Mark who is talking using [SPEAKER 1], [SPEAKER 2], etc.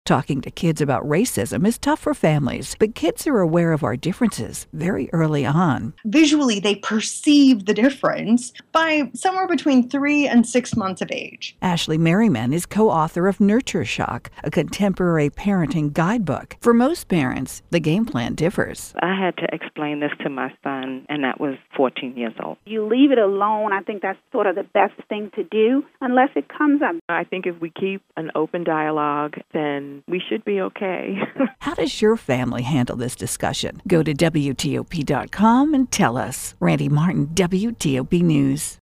[SPEAKER 1] Talking to kids about racism is tough for families, but kids are aware of our differences very early on.
[SPEAKER 2] Visually, they perceive the difference by somewhere between 3 and 6 months of age.
[SPEAKER 1] Ashley Merriman is co-author of Nurture Shock, a contemporary parenting guidebook. For most parents, the game plan differs.
[SPEAKER 3] I had to explain this to my son, and that was 14 years old.
[SPEAKER 4] You leave it alone. I think that's sort of the best thing to do, unless it comes up.
[SPEAKER 5] I think if we keep an open dialogue, then we should be okay.
[SPEAKER 1] How does your family handle this discussion? Go to WTOP.com and tell us. Randy Martin, WTOP News.